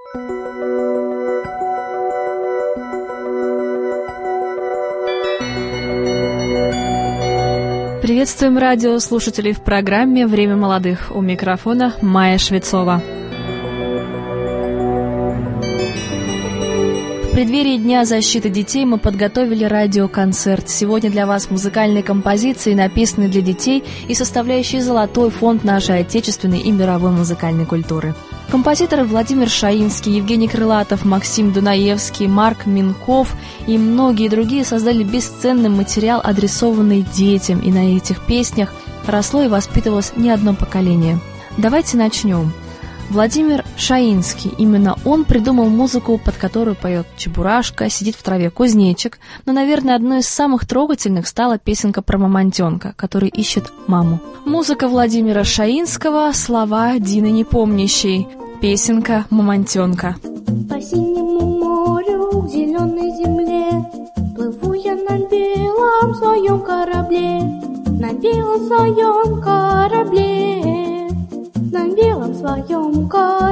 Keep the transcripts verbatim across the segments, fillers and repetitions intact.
Приветствуем радиослушателей в программе «Время молодых». У микрофона Майя Швецова. В преддверии Дня защиты детей мы подготовили радиоконцерт. Сегодня для вас музыкальные композиции, написанные для детей и составляющие золотой фонд нашей отечественной и мировой музыкальной культуры. Композиторы Владимир Шаинский, Евгений Крылатов, Максим Дунаевский, Марк Минков и многие другие создали бесценный материал, адресованный детям, и на этих песнях росло и воспитывалось не одно поколение. Давайте начнем. Владимир Шаинский, именно он придумал музыку, под которую поет Чебурашка, сидит в траве кузнечик, но, наверное, одной из самых трогательных стала песенка про мамонтенка, который ищет маму. Музыка Владимира Шаинского, слова Дины Непомнящей, песенка «Мамонтенка». По синему морю, к зеленой земле, плыву я на белом своем корабле, на белом своем корабле. На белом своем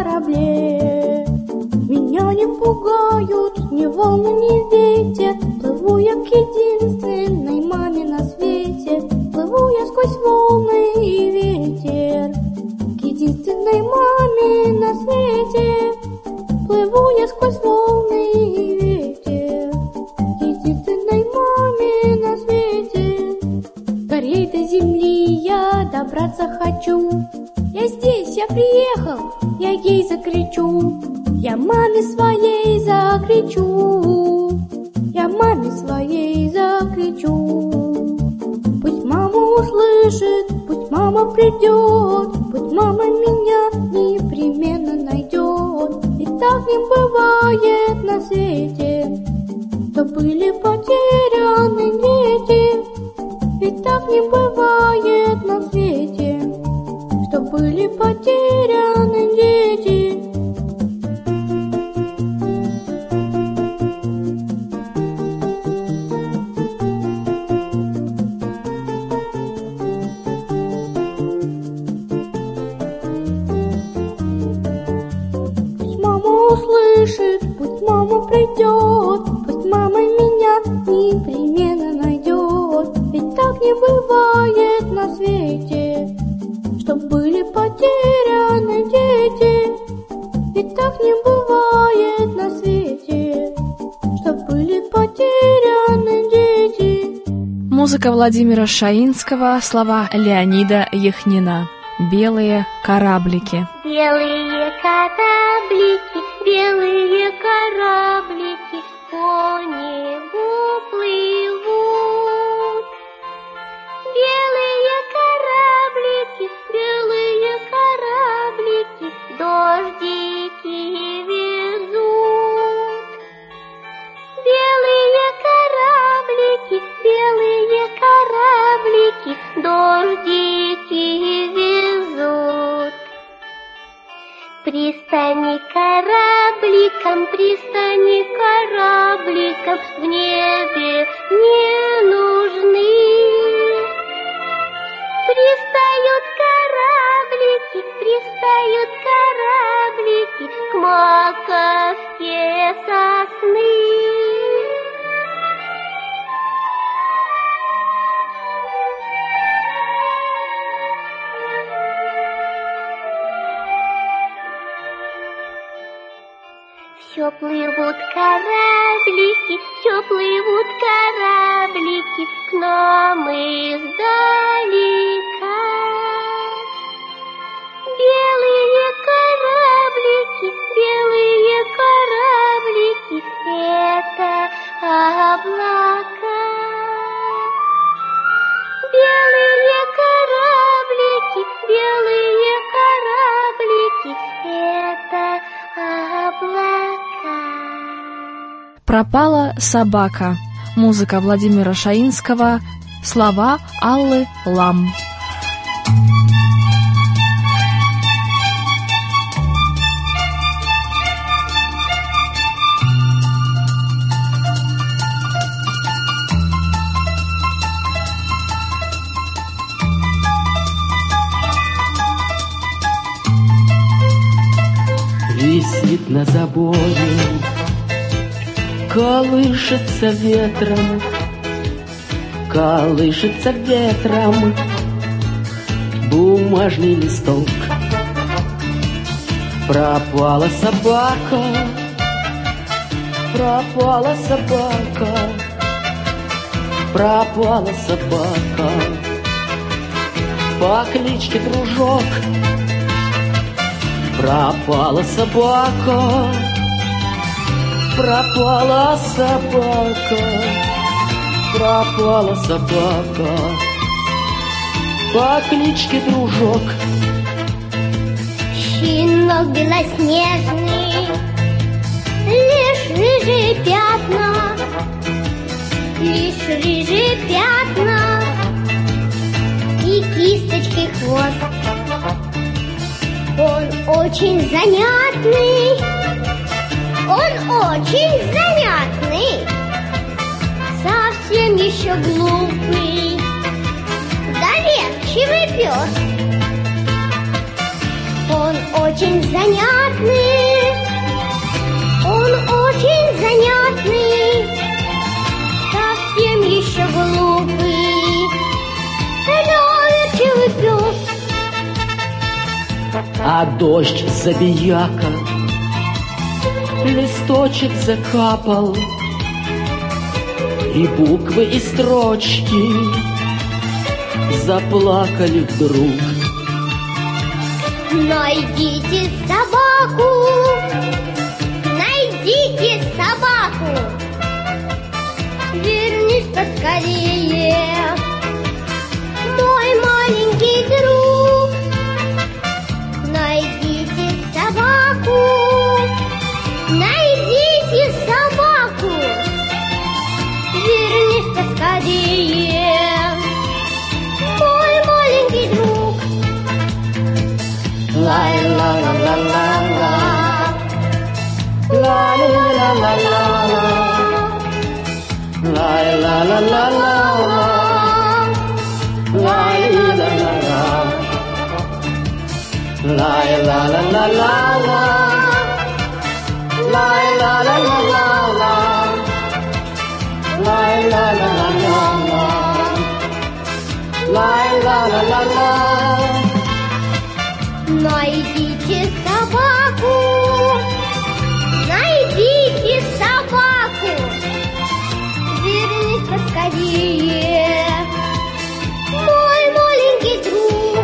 корабле. Меня не пугают ни волны, ни ветер. Плыву я к единственной маме на свете. Плыву я сквозь волны и ветер к единственной маме на свете. Плыву я сквозь волны и ветер к единственной маме на свете. Скорей до земли я добраться хочу. Я здесь, я приехал, я ей закричу, я маме своей закричу, я маме своей закричу. Пусть мама услышит, пусть мама придет, пусть мама меня непременно найдет. Ведь так не бывает на свете, что были потеряны дети. Ведь так не бывает на свете, что были потеряны дети. Пусть мама услышит, пусть мама придет, пусть мама меня непременно найдет. Ведь так не бывает на свете, что были потеряны дети. Ведь так не бывает на свете, что были потеряны дети. Музыка Владимира Шаинского, слова Леонида Яхнина. Белые кораблики. Белые кораблики, белые кораблики по небу плывут. Белые кораблики, белые кораблики дождики везут. Белые кораблики, белые кораблики дождики везут. Пристани корабликам, пристани корабликам в небе не нужны. Пристают кораблики, пристают кораблики к маковке сосны. Все плывут кораблики, все плывут кораблики к нам издалека. Белые кораблики, белые кораблики — это облака. Белые кораблики, белые кораблики — это облака. Пропала собака. Музыка Владимира Шаинского, слова Аллы Лам. Висит на заборе колышется ветром, колышется ветром бумажный листок. Пропала собака, пропала собака, пропала собака по кличке Дружок. Пропала собака, пропала собака, пропала собака по кличке Дружок. Щенок белоснежный, лишь рыжие пятна, лишь рыжие пятна и кисточкой хвост. Он очень занятный, он очень занятный, совсем еще глупый, доверчивый пес. Он очень занятный, он очень занятный, совсем еще глупый, доверчивый пес. А дождь забияка, листочек закапал, и буквы, и строчки заплакали вдруг. Найдите собаку, найдите собаку, вернись поскорее, мой маленький друг. Найдите собаку, найдите собаку, вернись поскорее, мой маленький друг. Ла-ла-ла-ла-ла-ла, ла-ла-ла-ла-ла-ла, ла-ла-ла-ла-ла-ла, ла-ла-ла-ла-ла, ла-ла-ла-ла-ла-ла, ла-ла-ла-ла-ла-ла, ла-ла-ла-ла-ла-ла, ла-ла-ла-ла-ла. Найдите собаку, найдите собаку, вернись поскорее, мой маленький друг.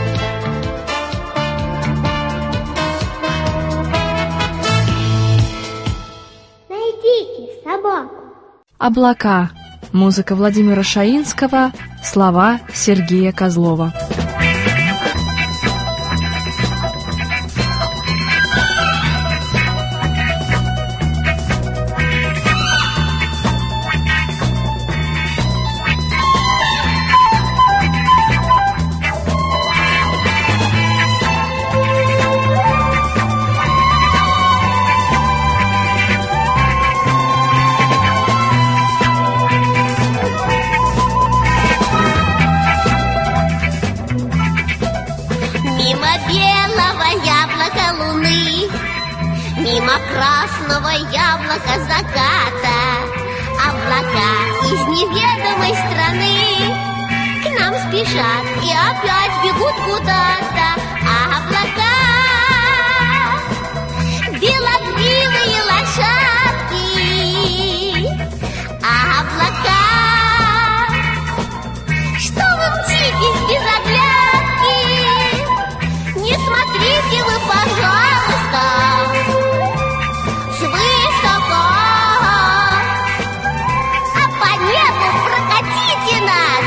Найдите собаку. «Облака». Музыка Владимира Шаинского, слова Сергея Козлова. Мимо красного яблока заката облака из неведомой страны к нам спешат и опять бегут куда-то. Облака, белокрылые лошадки, облака, что вы мчитесь без оглядки? Не смотрите вы, пожалуйста, свысока, а по небу прокатите нас,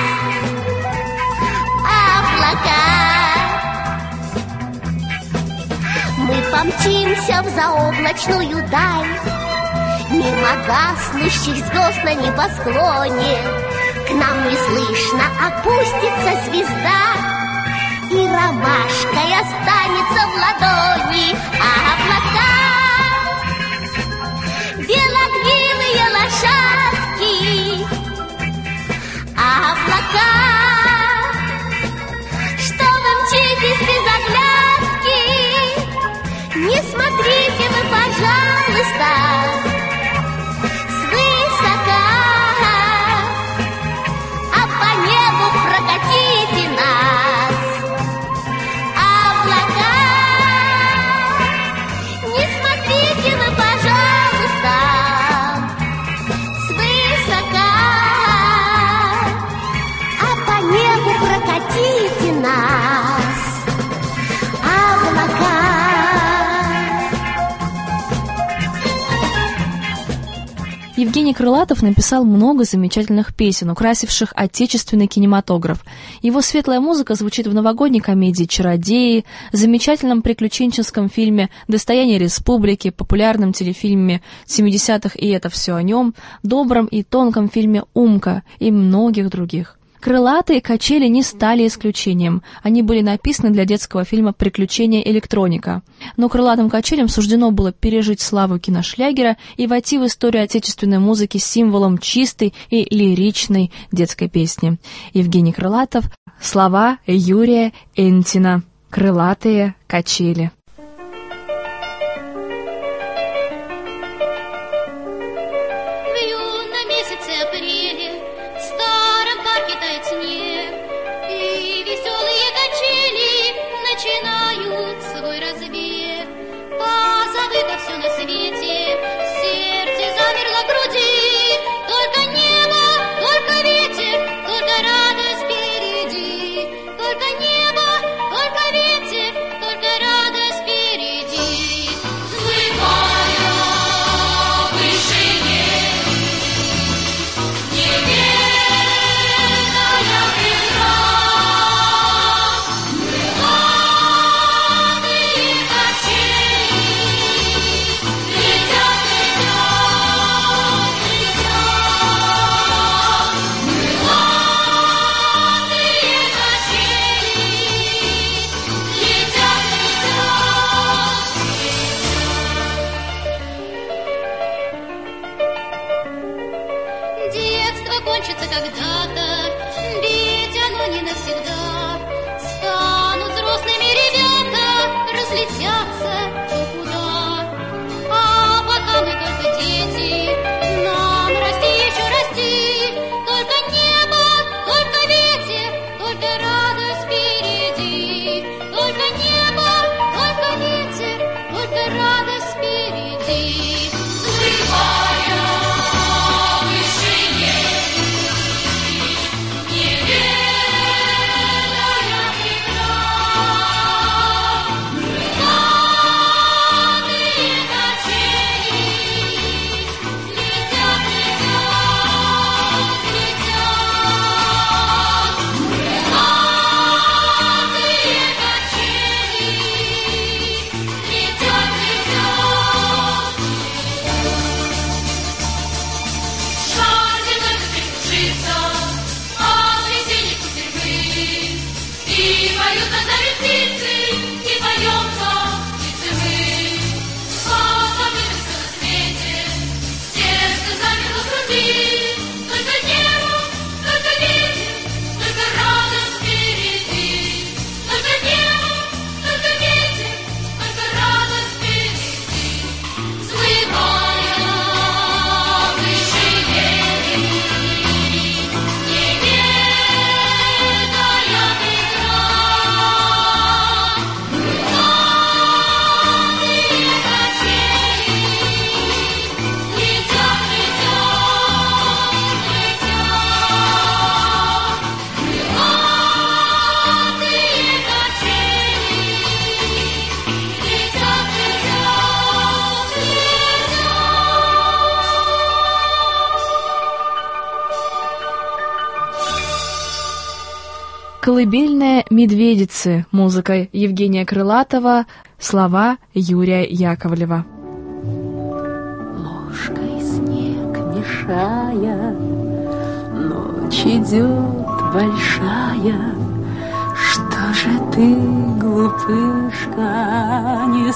облака. Мы помчимся в заоблачную даль, мимо гаснущих звезд на небосклоне. К нам неслышно опустится звезда, и ромашкой останется в ладони. Облака, белокрылые лошадки, облака, что вы мчитесь без оглядки? Не смотрите вы, пожалуйста, Евгений Крылатов написал много замечательных песен, украсивших отечественный кинематограф. Его светлая музыка звучит в новогодней комедии «Чародеи», замечательном приключенческом фильме «Достояние республики», популярном телефильме семидесятых «И это все о нем», добром и тонком фильме «Умка» и многих других. «Крылатые качели» не стали исключением. Они были написаны для детского фильма «Приключения электроника». Но крылатым качелям суждено было пережить славу киношлягера и войти в историю отечественной музыки с символом чистой и лиричной детской песни. Евгений Крылатов, слова Юрия Энтина. «Крылатые качели». «Колыбельная медведицы», музыка Евгения Крылатова, слова Юрия Яковлева. Ложкой снег мешая, ночь идет большая. Что же ты, глупышка, не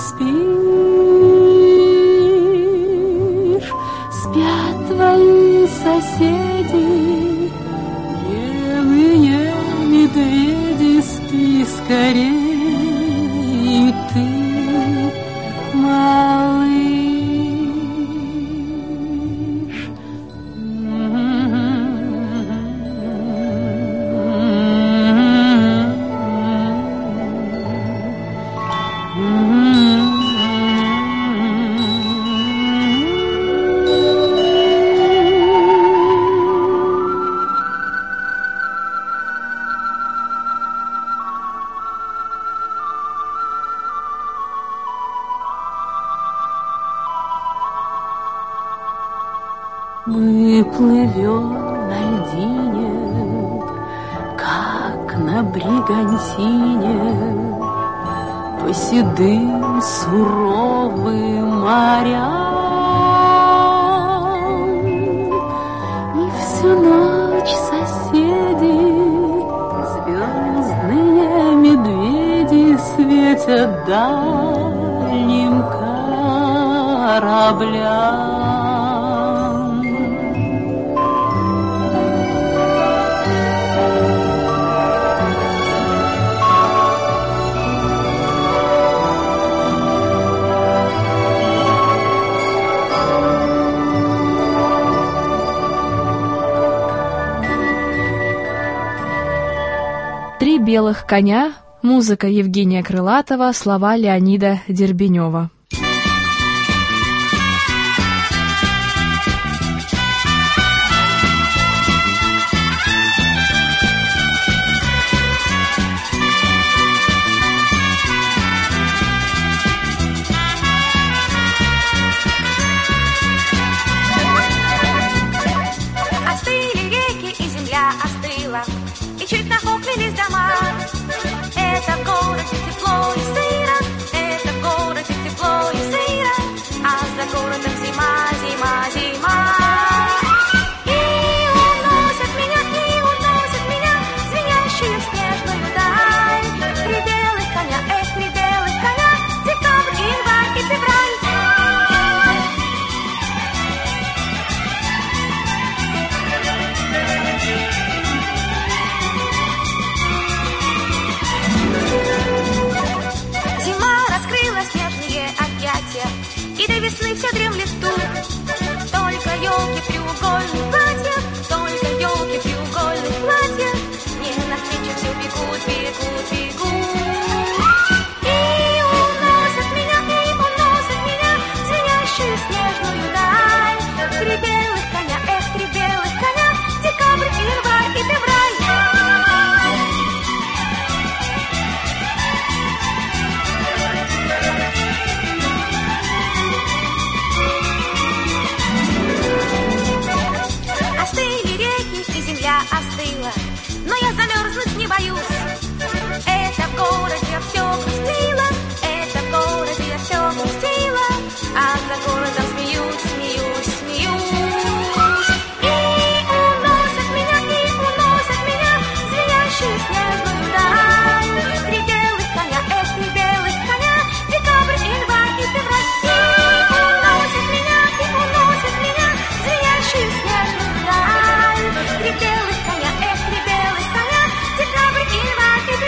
спишь? Спят твои соседи, белые медведи, спи скорей, ты, малыш. Мы плывем на льдине, как на бригантине, по седым суровым морям. И всю ночь соседи, звездные медведи, светят дальним кораблям. «Три белых коня», музыка Евгения Крылатова, слова Леонида Дербенева. Остыли реки, и земля остыла, и чуть нахохлились дома. Это в городе тепло и сыро, это в городе тепло и сыро, а за городом зима, зима, зима. И уносят меня, и уносят меня, звенящую снежную даль. Три белых коня, эх, три белых коня, декабрь, январь и февраль. Зима раскрыла снежные объятия, и до весны все дремлет тут. Только елки в треугольных платьях, только елки в треугольных платьях, мне навстречу все бегут, бегут, бегут. И уносят меня, и уносят меня, звенящую снежную даль. Три белых коня, эх, три белых коня, декабрь, январь и февраль. Остыли реки, и земля остыла, но я замерзнуть не боюсь. Это в городе я все грустила, это в городе я все грустила, а за городом смеюсь, смеюсь, смеюсь. И уносят меня, и уносят меня, звенящую снежную даль. Три белых коня, эх, три белых коня, декабрь, январь и февраль. И уносят меня, и уносят меня, звенящую снежную даль. Три белых коня, эх, три белых коня, декабрь, январь и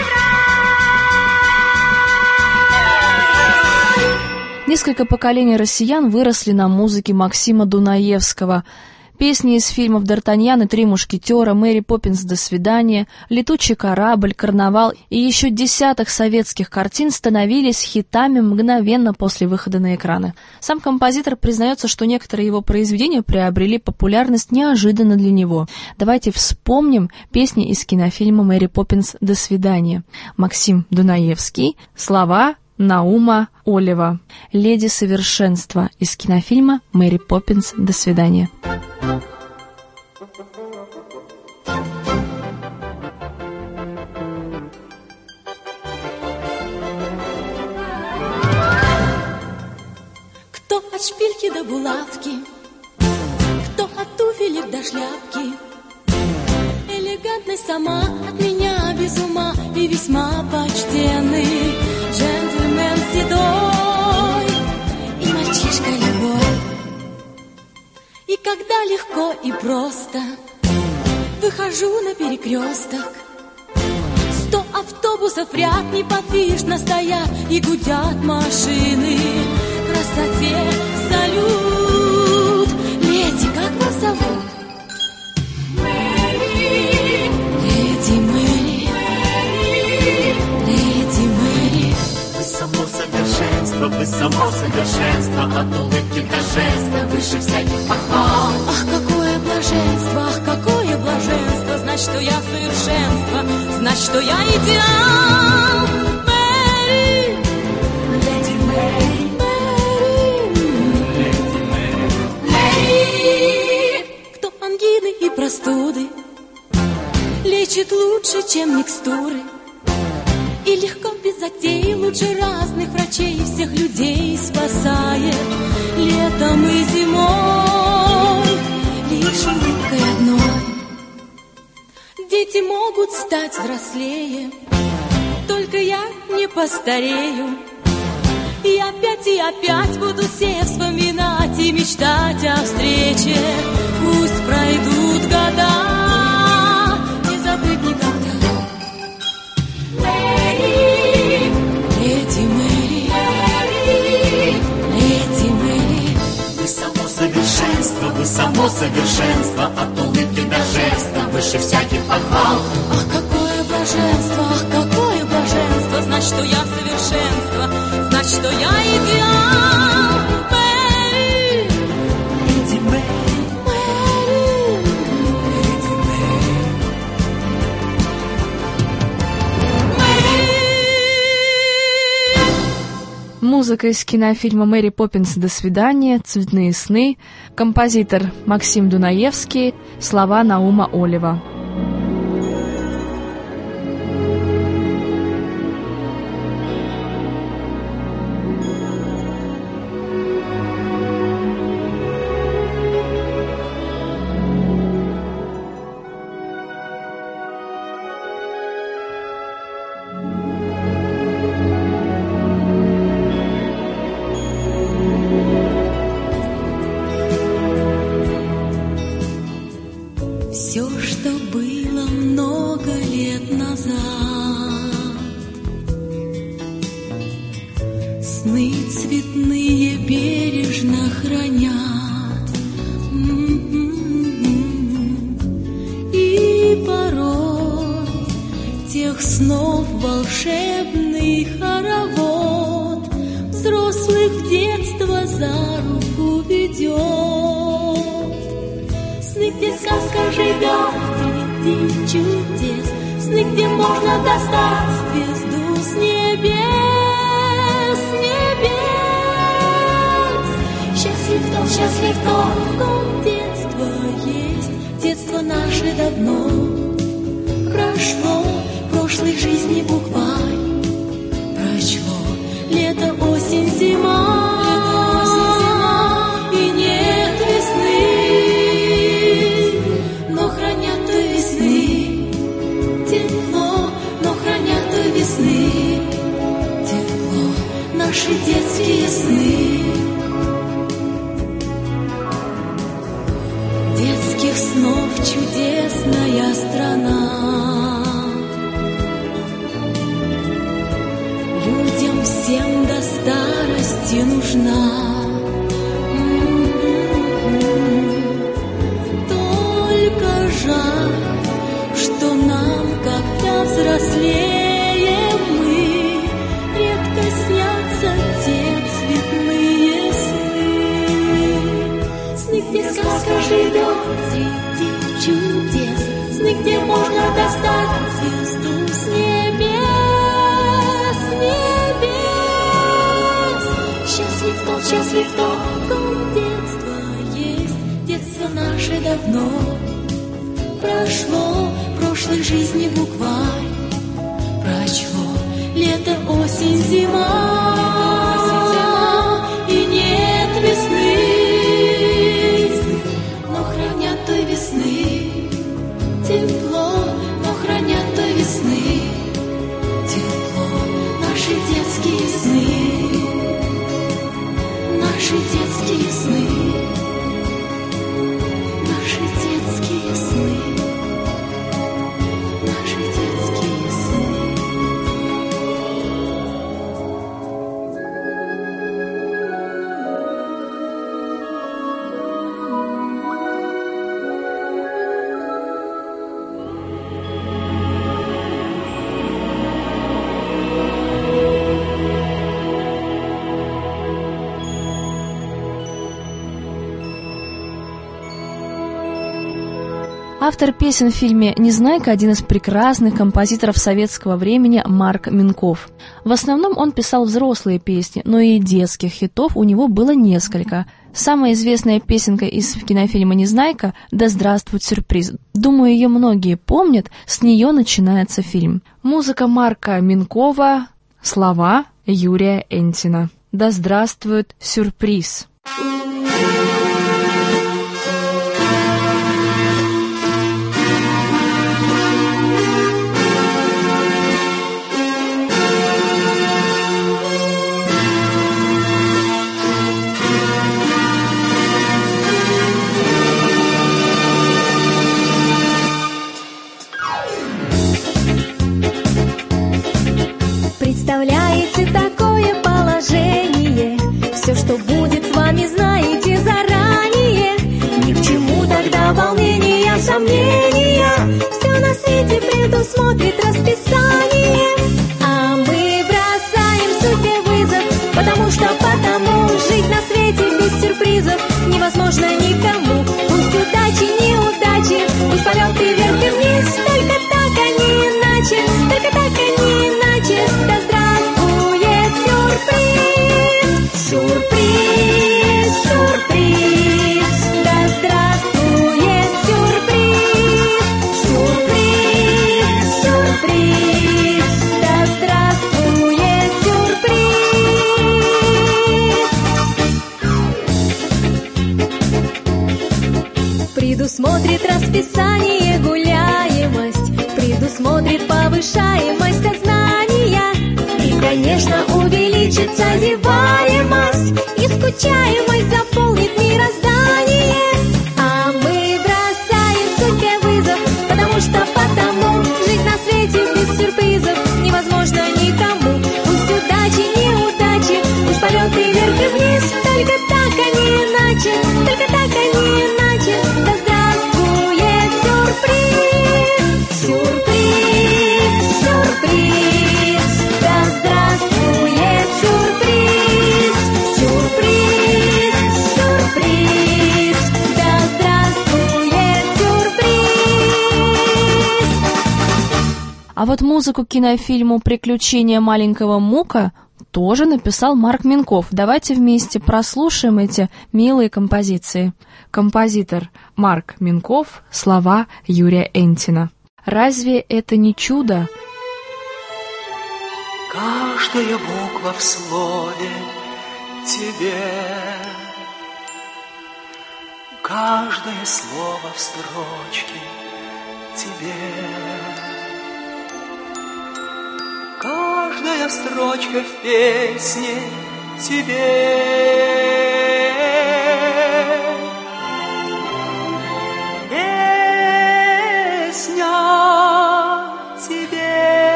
февраль. Несколько поколений россиян выросли на музыке Максима Дунаевского. Песни из фильмов «Д'Артаньян и три мушкетера», «Мэри Поппинс. До свидания», «Летучий корабль», «Карнавал» и еще десяток советских картин становились хитами мгновенно после выхода на экраны. Сам композитор признается, что некоторые его произведения приобрели популярность неожиданно для него. Давайте вспомним песни из кинофильма «Мэри Поппинс. До свидания». Максим Дунаевский, слова Наума Олева. «Леди совершенства» из кинофильма «Мэри Поппинс. До свидания». Кто от шпильки до булавки, кто от туфелек до шляпки, элегантный сама, от меня без ума и весьма почтенный джентльмен седой и мальчишка любой. И когда легко и просто выхожу на перекресток, сто автобусов в ряд неподвижно стоят и гудят машины. Красоте салют. Леди, как вас зовут? Мэри. Леди Мэри. Леди Мэри. Вы само совершенство, вы само совершенство, от улыбки до жеста, выше всяких похвал. Ах, какое блаженство, ах, какое блаженство, знать, что я совершенство, знать, что я идеал. Мэри. Леди Мэри. Мэри. Леди Мэри. Мэри. простуды, лечит лучше, чем микстуры. И легко, без затей, лучше разных врачей, всех людей спасает летом и зимой. Лишь улыбкой одной дети могут стать взрослее, только я не постарею. И опять и опять буду все вспоминать и мечтать о встрече. Пусть пройдут года, не забыть никогда. Мэри, леди Мэри, леди Мэри. Вы само совершенство, вы само совершенство, от улыбки до жеста, выше всяких похвал. Ах, какое блаженство, ах, какое блаженство, знать, что я совершенство, знать, что я идеал. Мэри, Леди Мэри, Мэри, леди Мэри. Музыка из кинофильма «Мэри Поппинс. До свидания», «Цветные сны», композитор Максим Дунаевский, слова Наума Олева. все, что было много лет назад, сны цветные бережно хранят, и порой тех снов волшебный хоровод взрослых в детство за руку ведет. Сны, где сказка живет среди чудес, сны, где можно достать звезду с небес, небес. Счастлив тот, счастлив тот, в ком детство есть, детство наше давно прошло, прошлой жизни букварь прочло. Лето, осень, зима. Наши детские сны, детских снов чудесная страна. Людям всем до старости нужна. Только жаль, что нам, когда взрослеем мы, редко снятся те цветные сны. Сны, где сказка живет среди чудес, сны, где можно достать звезду с небес, небес. Счастлив тот, счастлив тот, в ком детство есть, детство наше давно прошло, прошлой жизни букварь прочло. Лето, осень, зима, и нет весны, но хранят той весны тепло, но хранят той весны тепло. Наши детские сны, наши детские сны, наши детские сны, наши детские сны. Автор песен в фильме «Незнайка» — один из прекрасных композиторов советского времени Марк Минков. В основном он писал взрослые песни, но и детских хитов у него было несколько. Самая известная песенка из кинофильма «Незнайка» «Да здравствует сюрприз». Думаю, ее многие помнят, с нее начинается фильм. Музыка Марка Минкова, слова Юрия Энтина. «Да здравствует сюрприз». Представляете такое положение? Все, что будет с вами, знаете заранее. Ни к чему тогда волнения, сомнения. Все на свете предусмотрит расписание. А мы бросаем судьбе вызов, потому что потому жить на свете без сюрпризов невозможно никому. Пусть удачи, неудачи, пусть полеты вверх и вниз. Только так, а не иначе, только так, а не иначе. Да здравствует сюрприз, сюрприз, сюрприз. Да здравствует сюрприз, сюрприз, сюрприз. Да здравствует сюрприз. Предусмотрит расписание гуляемость, предусмотрит повышаемость сознания. И, конечно, увеличится одеваемость, и скучаемость заполнит мироздание. А мы бросаем судьбе вызов, потому что потому жить на свете без сюрпризов невозможно никому. Пусть удачи, неудачи, пусть полеты вверх и вниз. Только так, а не иначе, только так, а не иначе. Да здравствует сюрприз, сюрприз, сюрприз. Да здравствует сюрприз, сюрприз, сюрприз. Да здравствует сюрприз. А вот музыку к кинофильму «Приключения маленького Мука» тоже написал Марк Минков. Давайте вместе прослушаем эти милые композиции. Композитор Марк Минков, слова Юрия Энтина. Разве это не чудо? Каждая буква в слове тебе, каждое слово в строчке тебе, каждая строчка в песне тебе. Песня тебе.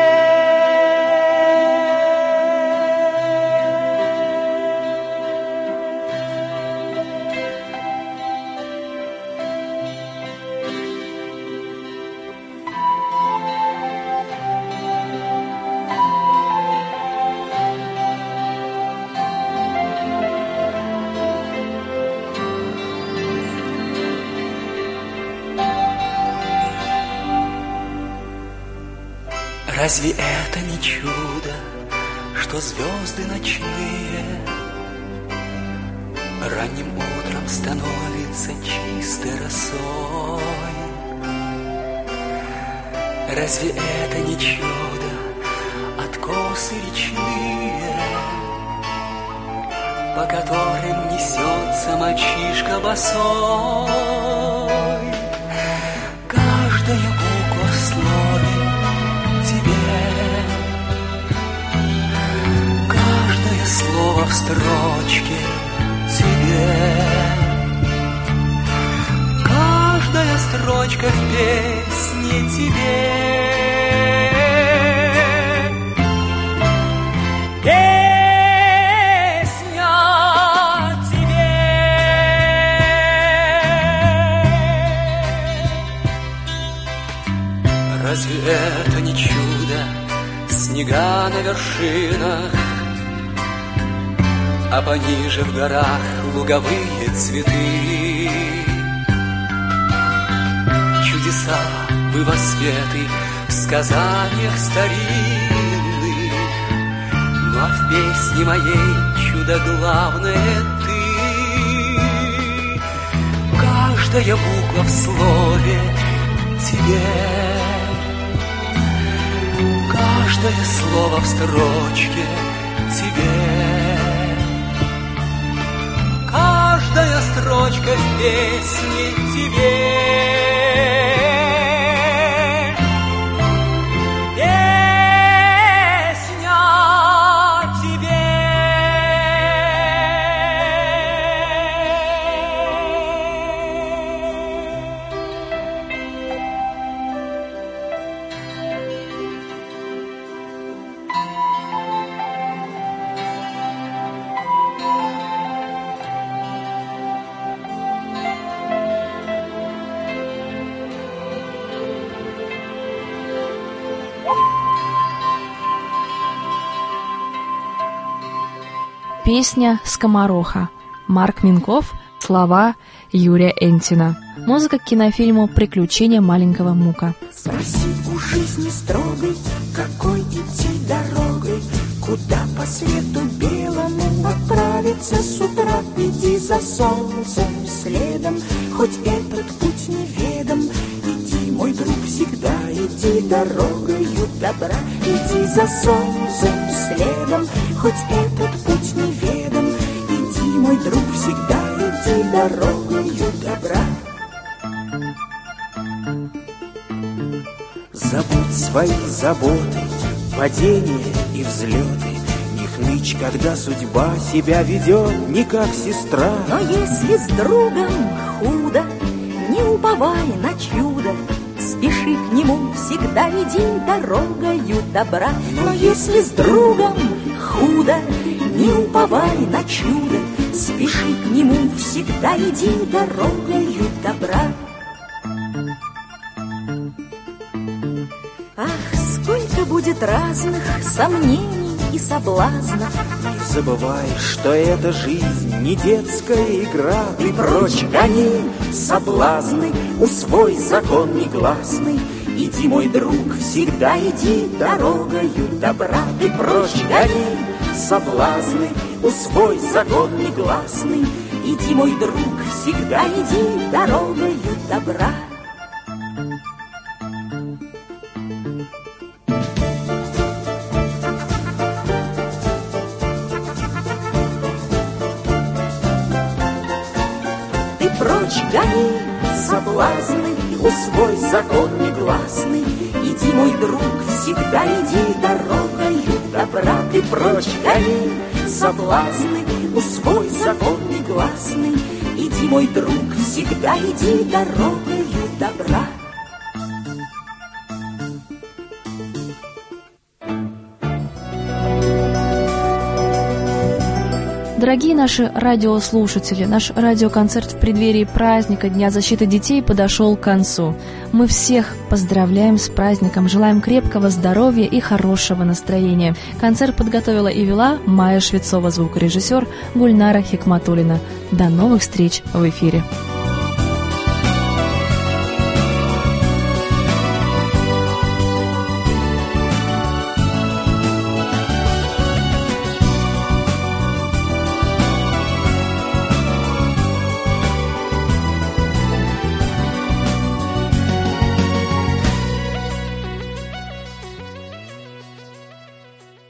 Разве это не чудо, что звезды ночные ранним утром становятся чистой росой? Разве это не чудо, откосы речные, по которым несется мальчишка босой? Каждая буква в слове тебе, каждое слово в строчке тебе, каждая строчка в песне тебе. Песня тебе. Разве это не чудо? Снега на вершинах, а пониже в горах луговые цветы. Влюбиться бы во светы в сказаниях старинных, но в песне моей чудо главное ты. Каждая буква в слове тебе, каждое слово в строчке тебе, каждая строчка в песне тебе. Песня «Скомороха». Марк Минков. Слова Юрия Энтина. Музыка к кинофильму «Приключения маленького Мука». Спроси у жизни строгой, какой идти дорогой, куда по свету белому отправиться с утра. Иди за солнцем следом, хоть этот путь неведом. Иди, мой друг, всегда иди дорогою добра. Иди за солнцем следом, хоть этот путь неведом. Иди, мой друг, всегда иди дорогою добра. Забудь свои заботы, падения и взлеты. Не хнычь, когда судьба себя ведет не как сестра. Но если с другом худо, не уповай на чудо, спеши к нему, всегда иди дорогою добра. Но если с другом худо, не уповай на чудо, спеши к нему, всегда иди дорогою добра. Ах, сколько будет разных сомнений и соблазнов. Не забывай, что эта жизнь не детская игра. Ты прочь гони соблазны, усвой закон негласный. Иди, мой друг, всегда иди дорогою добра. Ты прочь гони соблазны, усвой закон негласный. Иди, мой друг, всегда иди дорогою добра. Прочь гони соблазны, усвой закон негласный. Иди, мой друг, всегда иди дорогою добра. Ты прочь гони соблазны, усвой закон негласный. Иди, мой друг, всегда иди дорогою добра. Дорогие наши радиослушатели, наш радиоконцерт в преддверии праздника Дня защиты детей подошел к концу. Мы всех поздравляем с праздником, желаем крепкого здоровья и хорошего настроения. Концерт подготовила и вела Майя Швецова, звукорежиссер Гульнара Хикматуллина. До новых встреч в эфире.